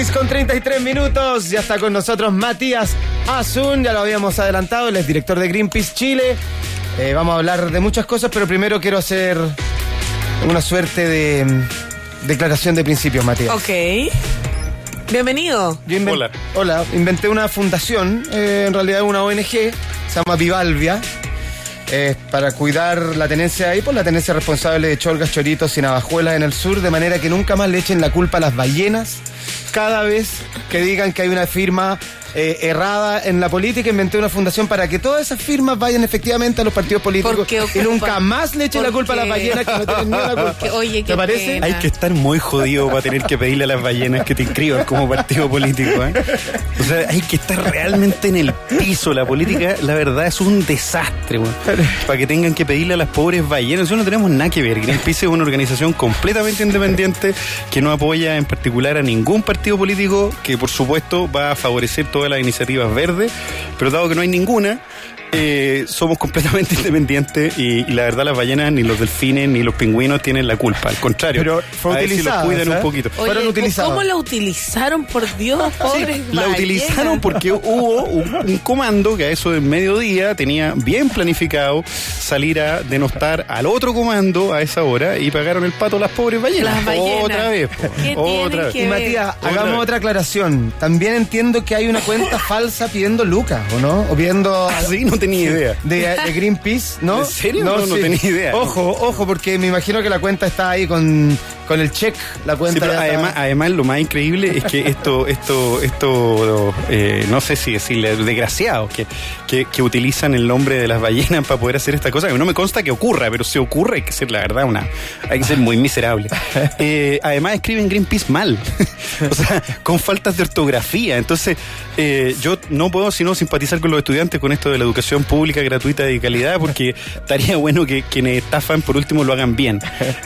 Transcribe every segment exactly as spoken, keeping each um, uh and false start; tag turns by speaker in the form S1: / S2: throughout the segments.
S1: seis con treinta y tres minutos, ya está con nosotros Matías Azun, ya lo habíamos adelantado, él es director de Greenpeace Chile. Eh, vamos a hablar de muchas cosas, pero primero quiero hacer una suerte de mm, declaración de principios, Matías.
S2: Ok. Bienvenido.
S1: Yo invent-
S3: Hola.
S1: Hola, inventé una fundación, eh, en realidad una O N G, se llama Vivalvia, eh, para cuidar la tenencia y por la tenencia responsable de cholgas, choritos y navajuelas en el sur, de manera que nunca más le echen la culpa a las ballenas cada vez que digan que hay una firma eh, errada en la política. Inventé una fundación para que todas esas firmas vayan efectivamente a los partidos políticos y nunca más le echen la culpa a las ballenas que no tienen ni la culpa.
S2: Porque, oye,
S1: ¿te parece?
S2: pena.
S3: Hay que estar muy jodido para tener que pedirle a las ballenas que te inscriban como partido político, ¿eh? O sea, hay que estar realmente en el piso. La política, la verdad, es un desastre, güey. Para que tengan que pedirle a las pobres ballenas. Nosotros no tenemos nada que ver. Greenpeace es una organización completamente independiente que no apoya en particular a ningún partido político, que por supuesto va a favorecer todas las iniciativas verdes, pero dado que no hay ninguna, Eh, somos completamente independientes y, y la verdad las ballenas, ni los delfines, ni los pingüinos tienen la culpa. Al contrario,
S1: Pero fue
S3: a ver si los
S1: utilizada,
S3: cuidan
S1: ¿sabes?
S3: un poquito.
S2: Oye,
S1: fueron utilizados.
S2: ¿cómo la utilizaron? Por Dios, pobres
S3: La
S2: ballenas.
S3: utilizaron porque hubo un, un comando que a eso del mediodía tenía bien planificado salir a denostar al otro comando a esa hora y pagaron el pato a las pobres ballenas.
S2: Las ballenas.
S3: Otra vez. po.
S2: ¿Qué
S3: Otra
S2: tienen
S3: vez.
S2: que
S1: Y
S2: ver?
S1: Matías,
S3: Otra
S1: hagamos
S3: vez.
S1: otra aclaración. También entiendo que hay una cuenta falsa pidiendo lucas, ¿o no? O pidiendo...
S3: Ah, sí, no tenía idea.
S1: De, de Greenpeace, ¿no?
S3: ¿En serio? No, no tenía idea.
S1: Ojo, ojo, porque me imagino que la cuenta está ahí con, con el check. La cuenta
S3: Sí, pero
S1: ya está-
S3: además, además lo más increíble es que esto, esto, esto, eh, no sé si decirle, desgraciados que, que, que utilizan el nombre de las ballenas para poder hacer esta cosa, que no me consta que ocurra, pero si ocurre hay que ser, la verdad, una, hay que ser muy miserable. Eh, además escriben Greenpeace mal, o sea, con faltas de ortografía. Entonces, eh, yo no puedo sino simpatizar con los estudiantes con esto de la educación pública, gratuita y de calidad, porque estaría bueno que quienes estafan por último lo hagan bien.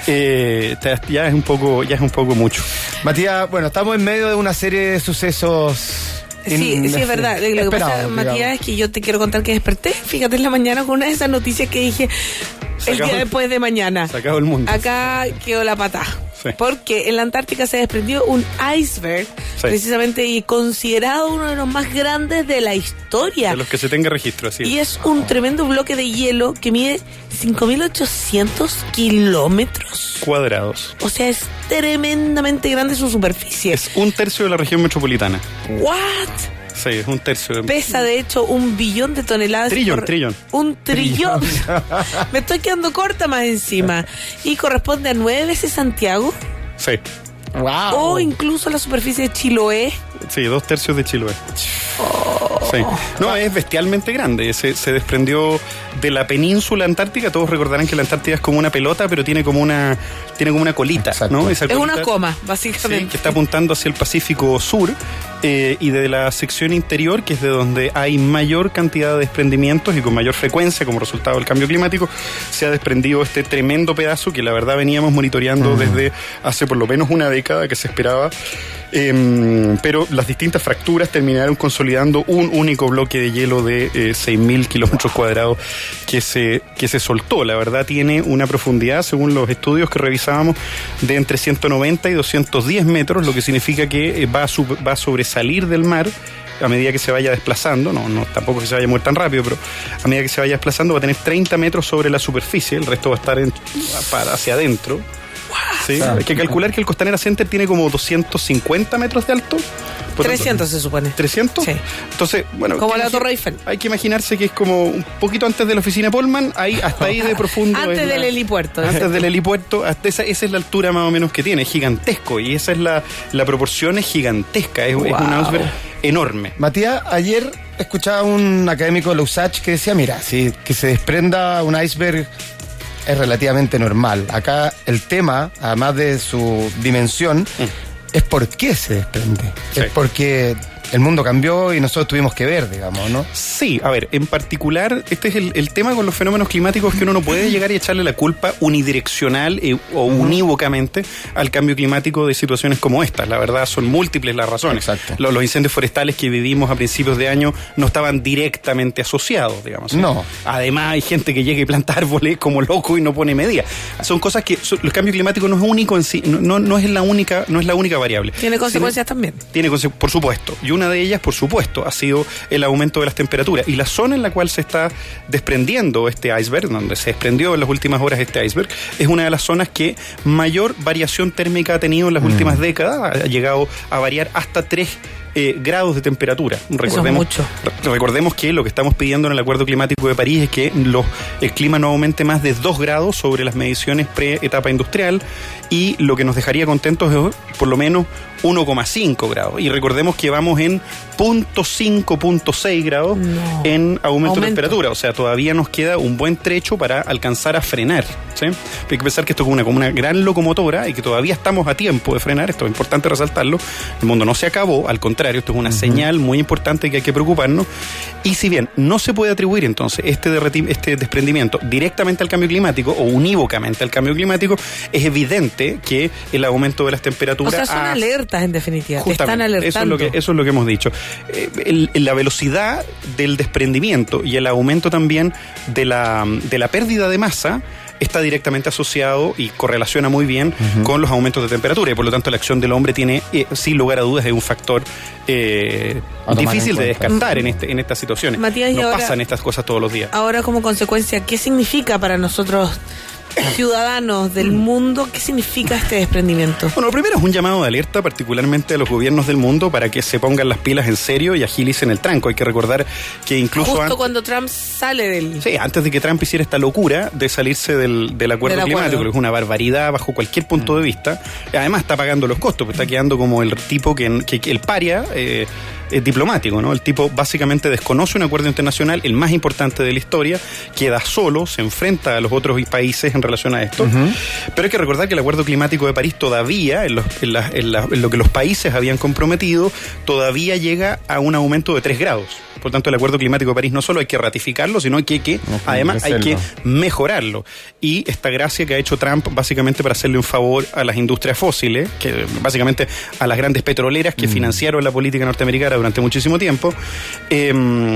S3: Eh, ya es un poco, ya es un poco mucho.
S1: Matías, bueno, estamos en medio de una serie de sucesos.
S2: Sí,
S1: in-
S2: sí, es verdad. Lo que pasa,
S1: esperados,
S2: Matías,
S1: digamos.
S2: es que yo te quiero contar que desperté, fíjate, en la mañana con una de esas noticias que dije
S3: Se
S2: el
S3: acabó
S2: día
S3: el-
S2: después de mañana.
S3: Se acabó el mundo.
S2: Acá quedó la patada.
S3: Sí.
S2: Porque en la Antártica se desprendió un iceberg,
S3: Sí.
S2: precisamente, y considerado uno de los más grandes de la historia.
S3: De los que se tenga registro, así.
S2: Y es un tremendo bloque de hielo que mide cinco mil ochocientos kilómetros.
S3: Cuadrados.
S2: O sea, es tremendamente grande su superficie.
S3: Es un tercio de la región metropolitana.
S2: ¿What?
S3: Sí, es un tercio. De...
S2: Pesa, de hecho, un billón de toneladas.
S3: Trillón,
S2: Corre-
S3: trillón.
S2: Un trillón. Me estoy quedando corta más encima. Y corresponde a nueve veces Santiago
S3: Sí,
S1: Wow.
S2: o incluso la superficie de Chiloé.
S3: sí, dos tercios de Chiloé. Sí. No, es bestialmente grande. Se, se desprendió de la península antártica. Todos recordarán que la Antártida es como una pelota, pero tiene como una, tiene como una colita,
S1: Exacto.
S3: ¿no? Esa
S2: Es una
S3: colita-
S2: coma,
S3: Sí,
S2: básicamente.
S3: que está apuntando hacia el Pacífico Sur, eh, y de la sección interior, que es de donde hay mayor cantidad de desprendimientos y con mayor frecuencia como resultado del cambio climático, se ha desprendido este tremendo pedazo que la verdad veníamos monitoreando
S1: Mm.
S3: desde hace por lo menos una década que se esperaba, eh, pero las distintas fracturas terminaron consolidando un único bloque de hielo de eh, seis mil kilómetros cuadrados que se, que se soltó. La verdad tiene una profundidad, según los estudios que revisábamos, de entre ciento noventa y doscientos diez metros, lo que significa que eh, va, a sub- va a sobresalir del mar a medida que se vaya desplazando. No, no, tampoco que se vaya a mover tan rápido, pero a medida que se vaya desplazando va a tener treinta metros sobre la superficie, el resto va a estar en- para hacia adentro. Sí, hay que calcular que el Costanera Center tiene como doscientos cincuenta metros de alto. Por tanto,
S2: trescientos se supone.
S3: ¿trescientos?
S2: Sí.
S3: Entonces, bueno.
S2: Como
S3: hay que
S2: la
S3: imagi-
S2: Torre Eiffel.
S3: Hay que imaginarse que es como un poquito antes de la oficina Pullman, ahí, hasta ahí de profundo.
S2: Antes
S3: es
S2: del
S3: la-
S2: helipuerto.
S3: Antes del helipuerto, hasta esa, esa es la altura más o menos que tiene, es gigantesco. Y esa es la, la proporción, es gigantesca, es, es un
S2: Wow.
S3: iceberg enorme.
S1: Matías, ayer escuchaba a un académico de la U S A C H que decía, mira, si que se desprenda un iceberg es relativamente normal. Acá el tema, además de su dimensión, es por qué se desprende.
S3: Sí.
S1: Es porque el mundo cambió y nosotros tuvimos que ver, digamos, ¿no?
S3: Sí, a ver, en particular, este es el, el tema con los fenómenos climáticos, que uno no puede llegar y echarle la culpa unidireccional eh, o uh-huh. unívocamente al cambio climático de situaciones como esta. La verdad, son múltiples las razones.
S1: Exacto.
S3: Los, los incendios forestales que vivimos a principios de año no estaban directamente asociados, digamos. ¿sí?
S1: No.
S3: Además, hay gente que llega y planta árboles como loco y no pone medida. Son cosas que son, el cambio climático no es único en sí, no, no, no es la única, no es la única variable.
S2: Tiene consecuencias
S3: Sino,
S2: también.
S3: Tiene consecuencias, por supuesto. Y una de ellas, por supuesto, ha sido el aumento de las temperaturas. Y la zona en la cual se está desprendiendo este iceberg, donde se desprendió en las últimas horas este iceberg, es una de las zonas que mayor variación térmica ha tenido en las mm. últimas décadas. Ha llegado a variar hasta tres Eh, grados de temperatura. Recordemos,
S2: Eso es mucho.
S3: recordemos que lo que estamos pidiendo en el Acuerdo Climático de París es que los, el clima no aumente más de dos grados sobre las mediciones pre-etapa industrial, y lo que nos dejaría contentos es por lo menos uno coma cinco grados. Y recordemos que vamos en punto cinco, punto seis grados
S2: no.
S3: en aumento,
S2: aumento
S3: de temperatura. O sea, todavía nos queda un buen trecho para alcanzar a frenar. ¿sí? Hay que pensar que esto es una, como una gran locomotora y que todavía estamos a tiempo de frenar. Esto es importante resaltarlo. El mundo no se acabó, al contrario. Esto es una uh-huh. señal muy importante que hay que preocuparnos. Y si bien no se puede atribuir entonces este, derreti- este desprendimiento directamente al cambio climático o unívocamente al cambio climático, es evidente que el aumento de las temperaturas...
S2: O sea, son
S3: ha...
S2: alertas en definitiva, te están alertando.
S3: Eso es lo que, eso es lo que hemos dicho. Eh, el, la velocidad del desprendimiento y el aumento también de la, de la pérdida de masa está directamente asociado y correlaciona muy bien uh-huh. con los aumentos de temperatura, y por lo tanto la acción del hombre tiene, eh, sin lugar a dudas, es un factor eh, difícil de descartar en, este, en estas situaciones.
S2: Matías,
S3: no
S2: ahora,
S3: pasan estas cosas todos los días.
S2: Ahora, como consecuencia, ¿qué significa para nosotros, ciudadanos del mundo, qué significa este desprendimiento?
S3: Bueno, lo primero es un llamado de alerta, particularmente a los gobiernos del mundo, para que se pongan las pilas en serio y agilicen el tranco. Hay que recordar que incluso...
S2: Justo
S3: antes,
S2: cuando Trump sale del...
S3: Sí, antes de que Trump hiciera esta locura de salirse del, del acuerdo
S2: del
S3: climático,
S2: acuerdo.
S3: que es una barbaridad bajo cualquier punto de vista. Además está pagando los costos, pues está quedando como el tipo que, que, que el paria... Eh, Eh, diplomático, ¿no? El tipo básicamente desconoce un acuerdo internacional, el más importante de la historia, queda solo, se enfrenta a los otros países en relación a esto. Uh-huh. Pero hay que recordar que el Acuerdo Climático de París todavía, en, los, en, la, en, la, en lo que los países habían comprometido, todavía llega a un aumento de tres grados. Por tanto, el Acuerdo Climático de París no solo hay que ratificarlo, sino que, que uh-huh, además hay que mejorarlo. Y esta gracia que ha hecho Trump básicamente para hacerle un favor a las industrias fósiles, que básicamente a las grandes petroleras que uh-huh. financiaron la política norteamericana durante muchísimo tiempo, eh,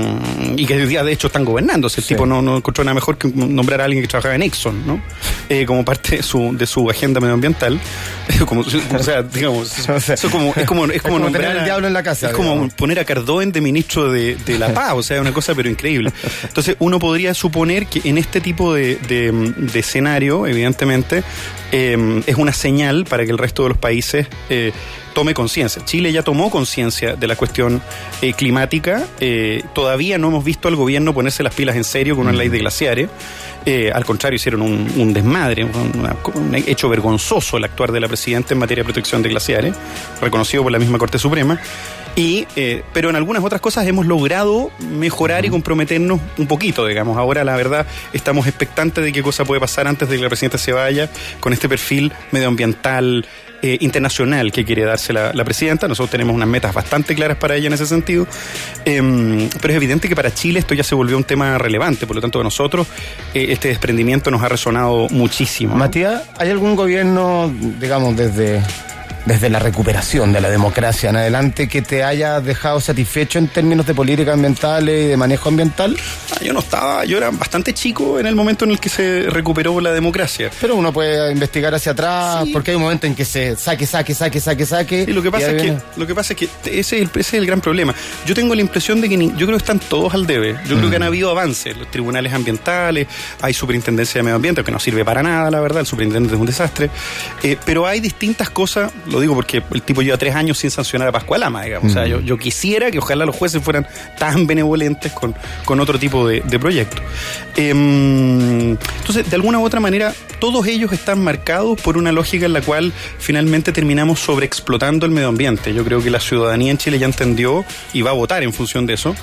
S3: y que hoy día de hecho están gobernando. El sí. tipo no, no encontró nada mejor que nombrar a alguien que trabajaba en Exxon, ¿no? Eh, como parte de su, de su agenda medioambiental. como, o sea, digamos, eso es como, es como, es como,
S1: como
S3: nombrar
S1: tener el diablo en la casa.
S3: Es como
S1: digamos.
S3: poner a Cardoen de ministro de, de la paz, o sea, una cosa pero increíble. Entonces uno podría suponer que en este tipo de, de, de escenario, evidentemente, eh, es una señal para que el resto de los países eh, tome conciencia. Chile ya tomó conciencia de la cuestión eh, climática. Eh, todavía no hemos visto al gobierno ponerse las pilas en serio con una ley de glaciares. Eh, al contrario, hicieron un, un desmadre, un, una, un hecho vergonzoso el actuar de la presidenta en materia de protección de glaciares, reconocido por la misma Corte Suprema. Y, eh, pero en algunas otras cosas hemos logrado mejorar y comprometernos un poquito, digamos. Ahora, la verdad, estamos expectantes de qué cosa puede pasar antes de que la presidenta se vaya con este perfil medioambiental eh, internacional que quiere darse la, la presidenta. Nosotros tenemos unas metas bastante claras para ella en ese sentido. Eh, pero es evidente que para Chile esto ya se volvió un tema relevante. Por lo tanto, a nosotros eh, este desprendimiento nos ha resonado muchísimo, ¿no?
S1: Matías, ¿hay algún gobierno, digamos, desde... desde la recuperación de la democracia en adelante, que te haya dejado satisfecho en términos de política ambiental y de manejo ambiental?
S3: Ah, yo no estaba, yo era bastante chico en el momento en el que se recuperó la democracia.
S1: Pero uno puede investigar hacia atrás, sí. Porque hay un momento en que se saque, saque, saque, saque, saque.
S3: Sí, lo que pasa es
S1: viene...
S3: que, lo que pasa es que ese es, el, ese es el gran problema. Yo tengo la impresión de que ni, yo creo que están todos al debe. Yo mm. creo que han habido avances, los tribunales ambientales, hay superintendencia de medio ambiente, que no sirve para nada, la verdad, el superintendente es un desastre. Eh, pero hay distintas cosas. Lo digo porque el tipo lleva tres años sin sancionar a Pascua Lama, digamos. Mm. O sea, yo, yo quisiera que ojalá los jueces fueran tan benevolentes con, con otro tipo de, de proyectos. Eh, entonces, de alguna u otra manera, todos ellos están marcados por una lógica en la cual finalmente terminamos sobreexplotando el medio ambiente. Yo creo que la ciudadanía en Chile ya entendió y va a votar en función de eso,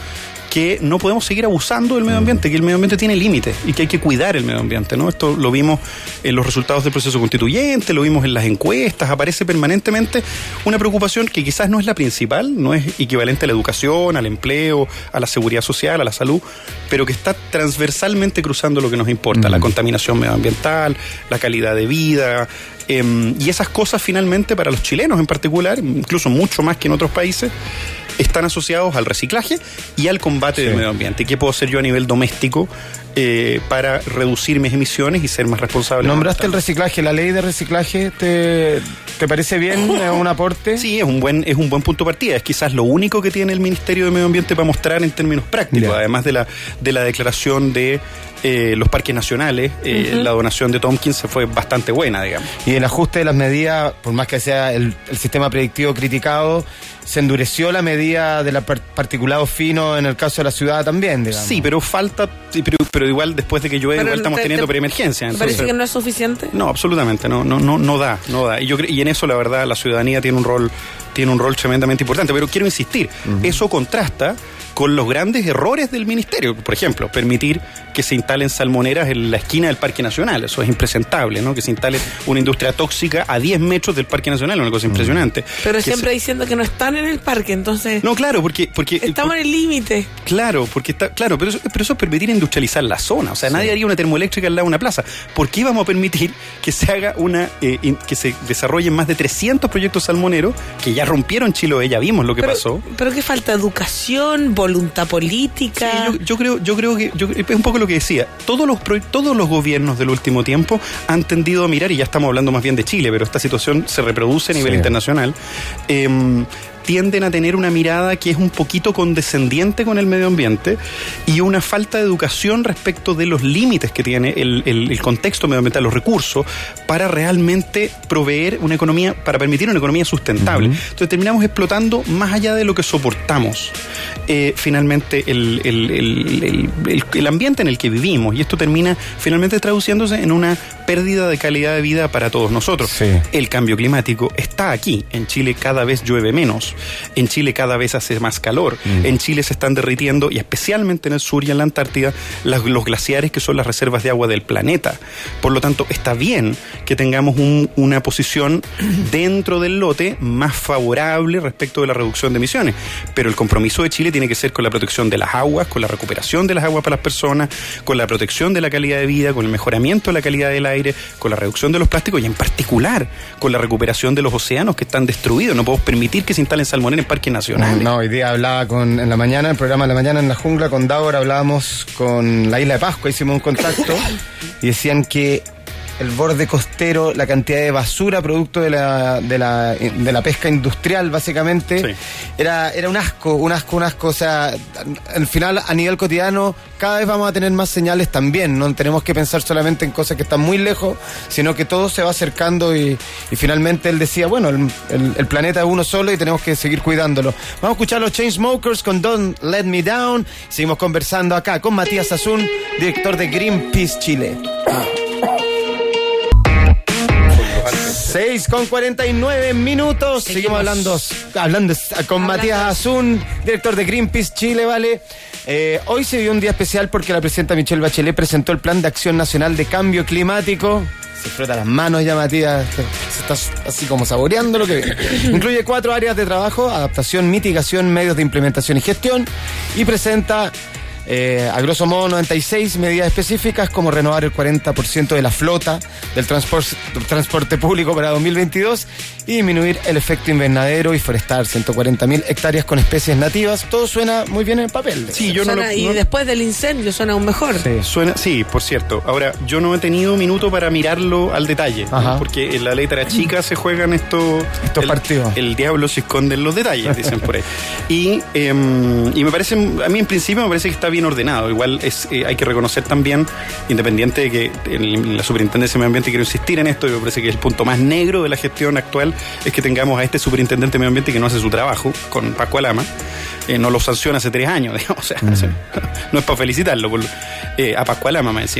S3: que no podemos seguir abusando del medio ambiente, que el medio ambiente tiene límites y que hay que cuidar el medio ambiente, ¿no? Esto lo vimos en los resultados del proceso constituyente, lo vimos en las encuestas, aparece permanentemente una preocupación que quizás no es la principal, no es equivalente a la educación, al empleo, a la seguridad social, a la salud, pero que está transversalmente cruzando lo que nos importa, mm. la contaminación medioambiental, la calidad de vida, eh, y esas cosas finalmente para los chilenos en particular, incluso mucho más que en otros países, están asociados al reciclaje y al combate sí. del medio ambiente. ¿Qué puedo hacer yo a nivel doméstico eh, para reducir mis emisiones y ser más responsable?
S1: Nombraste el reciclaje, la ley de reciclaje, ¿te, te parece bien? ¿Es un aporte?
S3: Sí, es un buen es un buen punto de partida. Es quizás lo único que tiene el Ministerio de Medio Ambiente para mostrar en términos prácticos, yeah. además de la, de la declaración de eh, los parques nacionales. Eh, uh-huh. La donación de Tompkins fue bastante buena, digamos.
S1: Y el ajuste de las medidas, por más que sea el, el sistema predictivo criticado, se endureció la medida del particulado fino en el caso de la ciudad también, digamos.
S3: Sí, pero falta, pero, pero igual después de que llueve, igual estamos te, teniendo te, preemergencia.
S2: ¿Te parece que no es suficiente?
S3: No, absolutamente, no, no, no, no da, no da. Y yo y en eso la verdad la ciudadanía tiene un rol, tiene un rol tremendamente importante. Pero quiero insistir, uh-huh. eso contrasta con los grandes errores del ministerio. Por ejemplo, permitir que se instalen salmoneras en la esquina del Parque Nacional. Eso es impresentable, ¿no? Que se instale una industria tóxica a diez metros del Parque Nacional, una cosa impresionante.
S2: Pero
S3: que
S2: siempre
S3: se...
S2: diciendo que no están en el parque, entonces...
S3: No, claro, porque... porque
S2: estamos
S3: por...
S2: en el límite.
S3: Claro, porque está... Claro, pero eso, pero eso es permitir industrializar la zona. O sea, sí. nadie haría una termoeléctrica al lado de una plaza. ¿Por qué vamos a permitir que se haga una... Eh, in, que se desarrollen más de trescientos proyectos salmoneros que ya rompieron Chiloé, ya vimos lo que
S2: pero,
S3: pasó?
S2: Pero que falta educación, voluntad política...
S3: Sí, yo, yo creo, yo creo que yo, es un poco lo que decía. Todos los todos los gobiernos del último tiempo han tendido a mirar, y ya estamos hablando más bien de Chile, pero esta situación se reproduce a nivel sí. internacional. Eh, tienden a tener una mirada que es un poquito condescendiente con el medio ambiente y una falta de educación respecto de los límites que tiene el, el, el contexto medioambiental, los recursos, para realmente proveer una economía, para permitir una economía sustentable. Uh-huh. Entonces terminamos explotando más allá de lo que soportamos eh, finalmente el, el, el, el, el, el ambiente en el que vivimos, y esto termina finalmente traduciéndose en una pérdida de calidad de vida para todos nosotros. Sí. El cambio climático está aquí. En Chile cada vez llueve menos. En Chile cada vez hace más calor. Mm. En Chile se están derritiendo, y especialmente en el sur y en la Antártida, las, los glaciares que son las reservas de agua del planeta. Por lo tanto, está bien que tengamos un, una posición dentro del lote más favorable respecto de la reducción de emisiones. Pero el compromiso de Chile tiene que ser con la protección de las aguas, con la recuperación de las aguas para las personas, con la protección de la calidad de vida, con el mejoramiento de la calidad del aire, con la reducción de los plásticos y en particular con la recuperación de los océanos que están destruidos. No podemos permitir que se instalen salmoneras en parques nacionales.
S1: No, hoy día hablaba con, en la mañana, en el programa de la mañana en la jungla con Davor, hablábamos con la isla de Pascua, hicimos un contacto y decían que el borde costero, la cantidad de basura producto de la de la, de la pesca industrial, básicamente, sí. era, era un asco, un asco, un asco. O sea, al final, a nivel cotidiano, cada vez vamos a tener más señales también. No tenemos que pensar solamente en cosas que están muy lejos, sino que todo se va acercando y, y finalmente él decía, bueno, el, el, el planeta es uno solo y tenemos que seguir cuidándolo. Vamos a escuchar a los Chainsmokers con Don't Let Me Down. Seguimos conversando acá con Matías Azun, director de Greenpeace Chile. seis con cuarenta y nueve minutos. Seguimos, Seguimos hablando, hablando con hablando. Matías Azun, director de Greenpeace Chile, ¿vale? Eh, hoy se dio un día especial porque la presidenta Michelle Bachelet presentó el Plan de Acción Nacional de Cambio Climático. Se frota las manos ya, Matías. Se está así como saboreando lo que viene. Incluye cuatro áreas de trabajo: adaptación, mitigación, medios de implementación y gestión. Y presenta... Eh, a grosso modo noventa y seis medidas específicas, como renovar el cuarenta por ciento de la flota del transporte, transporte público para dos mil veintidós y disminuir el efecto invernadero y forestar ciento cuarenta mil hectáreas con especies nativas. Todo suena muy bien en el papel.
S2: Sí, yo suena, no lo, y no... después del incendio suena aún mejor.
S3: Sí. Suena, sí, por cierto. Ahora, yo no he tenido minuto para mirarlo al detalle, ¿no? Porque en la letra chica se juegan estos,
S1: estos el, partidos.
S3: El diablo se esconde en los detalles, dicen por ahí. Y, eh, y me parece, a mí en principio me parece que está bien ordenado. Igual es eh, hay que reconocer también, independiente de que en la Superintendencia de Medio Ambiente, quiero insistir en esto, me parece que el punto más negro de la gestión actual es que tengamos a este superintendente de Medio Ambiente que no hace su trabajo, con Pascua Lama, eh, no lo sanciona hace tres años, digamos, o sea, mm. no es para felicitarlo, por, eh, a Pascua Lama más encima.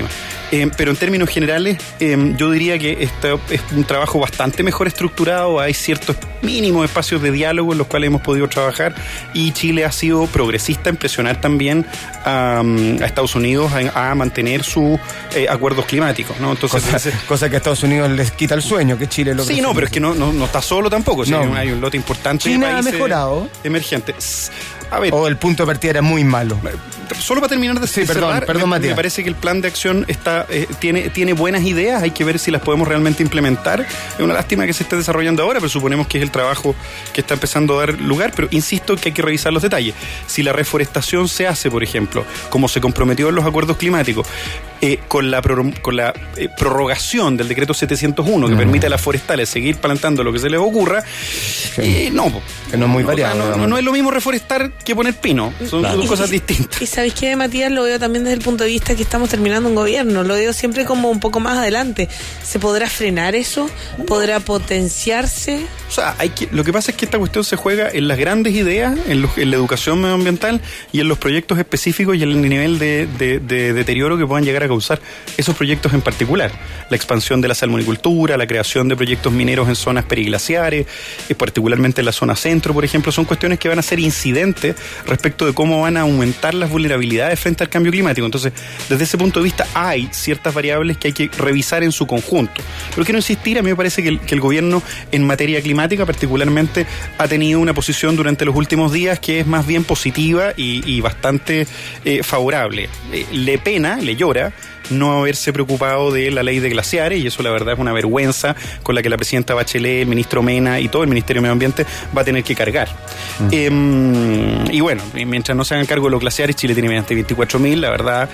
S3: Eh, pero en términos generales, eh, yo diría que este es un trabajo bastante mejor estructurado, hay ciertos mínimos espacios de diálogo en los cuales hemos podido trabajar y Chile ha sido progresista en presionar también a, a Estados Unidos a, a mantener sus eh, acuerdos climáticos, ¿no? Entonces,
S1: cosa,
S3: ese,
S1: cosa que a Estados Unidos les quita el sueño, que Chile lo
S3: Sí, no, pero es que no, no, no está solo tampoco, no. O sea, hay un lote importante
S1: China
S3: de países
S1: ha mejorado
S3: emergentes. A ver,
S1: o el punto de partida era muy malo.
S3: Solo para terminar de
S1: sí,
S3: cerrar,
S1: perdón, perdón,
S3: me,
S1: Matías.
S3: me parece que el plan de acción está eh, tiene, tiene buenas ideas, hay que ver si las podemos realmente implementar. Es una lástima que se esté desarrollando ahora, pero suponemos que es el trabajo que está empezando a dar lugar, pero insisto que hay que revisar los detalles. Si la reforestación se hace, por ejemplo, como se comprometió en los acuerdos climáticos, eh, con la, pro, con la eh, prorrogación del decreto setecientos uno, que mm. permite a las forestales seguir plantando lo que se les ocurra, sí. eh, no.
S1: Que no es muy variado.
S3: No, no, no es lo mismo reforestar que poner pino, son claro. dos cosas distintas.
S2: Y sabéis que, Matías, lo veo también desde el punto de vista que estamos terminando un gobierno, lo veo siempre como un poco más adelante. ¿Se podrá frenar eso? ¿Podrá potenciarse?
S3: O sea, hay que, lo que pasa es que esta cuestión se juega en las grandes ideas, en, los, en la educación medioambiental y en los proyectos específicos y en el nivel de, de, de deterioro que puedan llegar a causar esos proyectos en particular. La expansión de la salmonicultura, la creación de proyectos mineros en zonas periglaciares, eh, particularmente en la zona centro, por ejemplo, son cuestiones que van a ser incidentes respecto de cómo van a aumentar las vulnerabilidades frente al cambio climático. Entonces, desde ese punto de vista hay ciertas variables que hay que revisar en su conjunto. Pero quiero insistir, a mí me parece que el, que el gobierno en materia climática particularmente ha tenido una posición durante los últimos días que es más bien positiva y, y bastante eh, favorable. Eh, le pena, le llora no haberse preocupado de la ley de glaciares, y eso la verdad es una vergüenza con la que la presidenta Bachelet, el ministro Mena y todo el Ministerio de Medio Ambiente va a tener que cargar. Mm. Eh, y bueno, mientras no se hagan cargo de los glaciares, Chile tiene veinticuatro mil, la verdad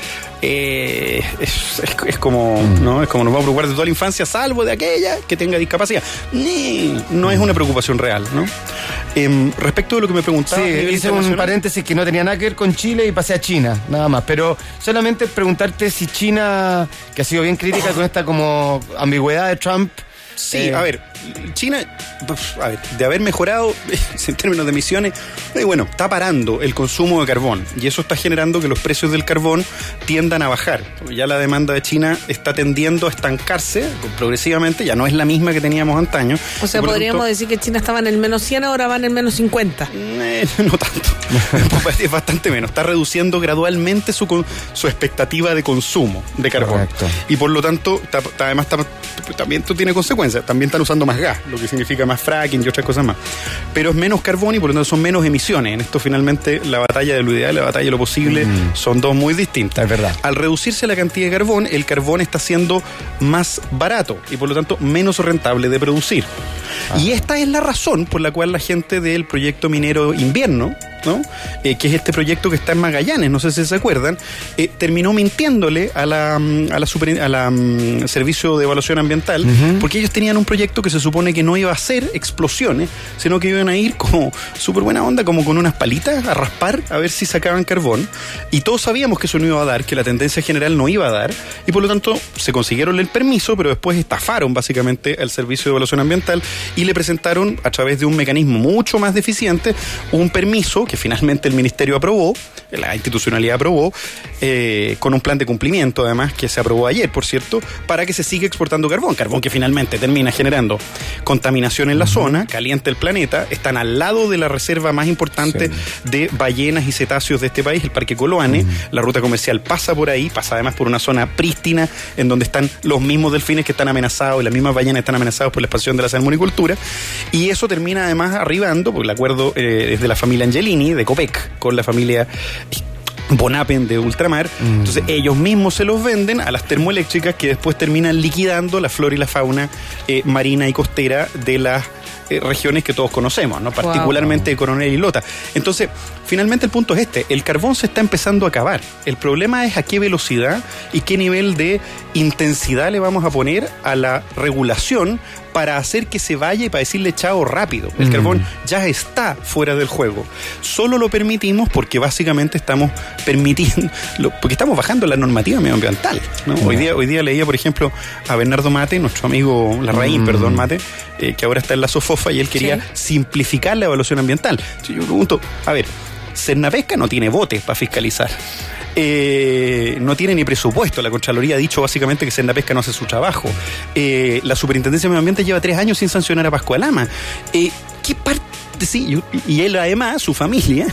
S3: eh, es, es, es como mm. ¿no? Es como nos vamos a preocupar de toda la infancia, salvo de aquella que tenga discapacidad. Ni, no es una preocupación real, ¿no? Eh, respecto de lo que me preguntaba...
S1: Sí, hice un paréntesis que no tenía nada que ver con Chile y pasé a China, nada más, pero solamente preguntarte si China, que ha sido bien crítica con esta como ambigüedad de Trump.
S3: Sí, eh, a ver, China, a ver, de haber mejorado en términos de emisiones, eh, bueno, está parando el consumo de carbón y eso está generando que los precios del carbón tiendan a bajar. Ya la demanda de China está tendiendo a estancarse progresivamente, ya no es la misma que teníamos antaño.
S2: O sea, podríamos tanto, decir que China estaba en el menos cien, ahora va en el menos cincuenta.
S3: Eh, no tanto, es bastante menos. Está reduciendo gradualmente su, su expectativa de consumo de carbón. Correcto. Y por lo tanto, está, está, además está, también esto tiene consecuencias. También están usando más gas, lo que significa más fracking y otras cosas más. Pero es menos carbón y por lo tanto son menos emisiones. En esto finalmente la batalla de lo ideal y la batalla de lo posible mm. son dos muy distintas.
S1: Es verdad.
S3: Al reducirse la cantidad de carbón, el carbón está siendo más barato y por lo tanto menos rentable de producir. Ah. Y esta es la razón por la cual la gente del proyecto minero Invierno, ¿no? Eh, que es este proyecto que está en Magallanes, no sé si se acuerdan, eh, terminó mintiéndole a la, a la, super, a la um, Servicio de Evaluación Ambiental, uh-huh. porque ellos tenían un proyecto que se supone que no iba a hacer explosiones, sino que iban a ir como súper buena onda, como con unas palitas a raspar a ver si sacaban carbón, y todos sabíamos que eso no iba a dar, que la tendencia general no iba a dar, y por lo tanto se consiguieron el permiso, pero después estafaron básicamente al Servicio de Evaluación Ambiental y le presentaron a través de un mecanismo mucho más deficiente un permiso que finalmente el Ministerio aprobó, la institucionalidad aprobó, eh, con un plan de cumplimiento además que se aprobó ayer, por cierto, para que se siga exportando carbón, carbón que finalmente termina generando contaminación en la uh-huh. zona, calienta el planeta, están al lado de la reserva más importante sí. de ballenas y cetáceos de este país, el Parque Coloane, uh-huh. la ruta comercial pasa por ahí, pasa además por una zona prístina en donde están los mismos delfines que están amenazados y las mismas ballenas están amenazados por la expansión de la salmonicultura, y eso termina además arribando, porque el acuerdo eh, es de la familia Angelini, de Copec, con la familia Bonapen de Ultramar, mm. entonces ellos mismos se los venden a las termoeléctricas que después terminan liquidando la flora y la fauna eh, marina y costera de las eh, regiones que todos conocemos, ¿no? Particularmente de wow. Coronel y Lota. Entonces, finalmente el punto es este, el carbón se está empezando a acabar. El problema es a qué velocidad y qué nivel de intensidad le vamos a poner a la regulación para hacer que se vaya y para decirle chao rápido. El mm. carbón ya está fuera del juego. Solo lo permitimos porque básicamente estamos permitiendo, porque estamos bajando la normativa medioambiental, ¿no? Mm. Hoy día, hoy día leía, por ejemplo, a Bernardo Mate, nuestro amigo Larraín, mm. perdón, Mate, eh, que ahora está en la SOFOFA y él quería ¿Sí? simplificar la evaluación ambiental. Entonces yo pregunto, a ver, Cernapesca no tiene botes para fiscalizar. Eh, no tiene ni presupuesto. La Contraloría ha dicho básicamente que Sendapesca no hace su trabajo. Eh, la Superintendencia de Medio Ambiente lleva tres años sin sancionar a Pascua Lama. Eh, ¿Qué parte? Sí, y él además, su familia,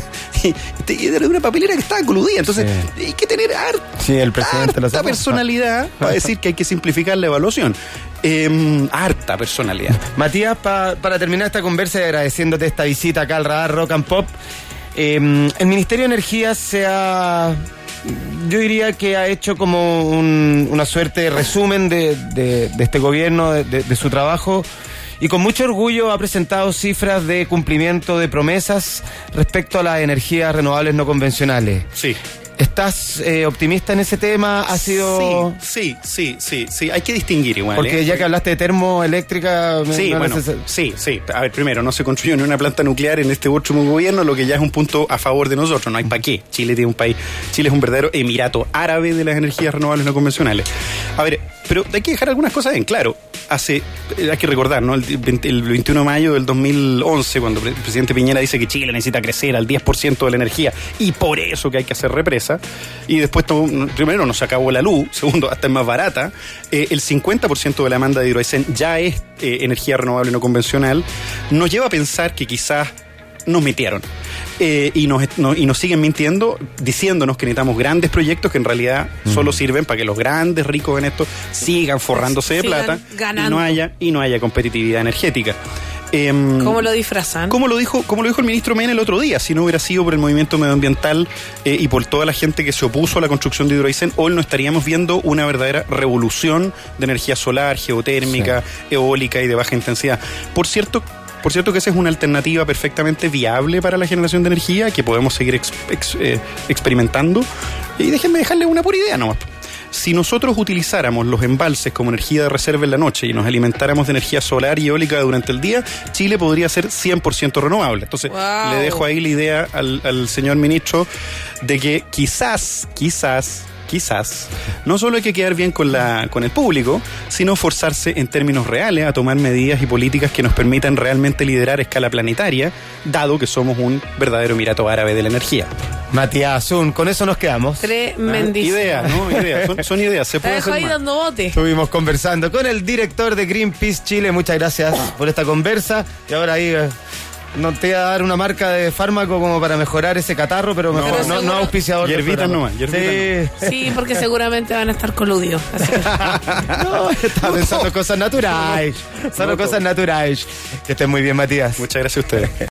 S3: era una papelera que estaba coludida. Entonces, sí. hay que tener harta,
S1: sí, el presidente
S3: harta lo personalidad para decir que hay que simplificar la evaluación. Eh, harta personalidad.
S1: Matías, pa, para terminar esta conversa y agradeciéndote esta visita acá al Radar Rock and Pop, eh, el Ministerio de Energía se ha... Yo diría que ha hecho como un, una suerte de resumen de, de, de este gobierno, de, de, de su trabajo, y con mucho orgullo ha presentado cifras de cumplimiento de promesas respecto a las energías renovables no convencionales.
S3: Sí.
S1: ¿Estás eh, optimista en ese tema? ¿Ha sido...?
S3: Sí, sí, sí, sí, sí. Hay que distinguir igual.
S1: Porque
S3: ¿eh?
S1: ya que hablaste de termoeléctrica...
S3: Sí,
S1: no
S3: bueno,
S1: neces-
S3: sí, sí. A ver, primero, no se construyó ni una planta nuclear en este último gobierno, lo que ya es un punto a favor de nosotros. No hay para qué. Chile tiene un país... Chile es un verdadero emirato árabe de las energías renovables no convencionales. A ver, pero hay que dejar algunas cosas en claro. Hace... Hay que recordar, ¿no? El, el veintiuno de mayo del dos mil once, cuando el presidente Piñera dice que Chile necesita crecer al diez por ciento de la energía y por eso que hay que hacer represa. Y después, primero, nos acabó la luz. Segundo, hasta es más barata. Eh, el cincuenta por ciento de la demanda de Hidroaicén ya es eh, energía renovable no convencional. Nos lleva a pensar que quizás nos mintieron. Eh, y, nos, no, y nos siguen mintiendo, diciéndonos que necesitamos grandes proyectos que en realidad mm. solo sirven para que los grandes ricos en esto sigan forrándose de
S2: sigan
S3: plata
S2: ganando.
S3: y no haya, y no haya competitividad energética. Eh,
S2: ¿Cómo lo disfrazan?
S3: ¿Cómo lo dijo, cómo lo dijo el ministro Mena el otro día? Si no hubiera sido por el movimiento medioambiental eh, y por toda la gente que se opuso a la construcción de Hidroaicén, hoy no estaríamos viendo una verdadera revolución de energía solar, geotérmica, sí. eólica y de baja intensidad. Por cierto, Por cierto que esa es una alternativa perfectamente viable para la generación de energía que podemos seguir ex, ex, eh, experimentando. Y déjenme dejarles una pura idea nomás. Si nosotros utilizáramos los embalses como energía de reserva en la noche y nos alimentáramos de energía solar y eólica durante el día, Chile podría ser cien por ciento renovable. Entonces, wow. le dejo ahí la idea al, al señor ministro de que quizás, quizás... Quizás, no solo hay que quedar bien con, la, con el público, sino forzarse en términos reales a tomar medidas y políticas que nos permitan realmente liderar a escala planetaria, dado que somos un verdadero emirato árabe de la energía.
S1: Matías Zun, con eso nos quedamos.
S2: Tremendísimo.
S3: Ah, ideas, ¿no? Ideas, son, son ideas, se puede hacer
S2: ahí
S3: más.
S2: dando bote.
S1: Estuvimos conversando con el director de Greenpeace Chile, muchas gracias por esta conversa, y ahora ahí... Eh, no te voy a dar una marca de fármaco como para mejorar ese catarro, pero mejor
S2: pero
S1: no,
S2: seguro,
S1: no auspiciador.
S3: Hierbitas nomás,
S1: sí.
S3: no.
S2: sí, porque seguramente van a estar coludidos.
S1: No, estaba pensando cosas naturales. Solo no, cosas naturales. Que estén muy bien, Matías.
S3: Muchas gracias a ustedes.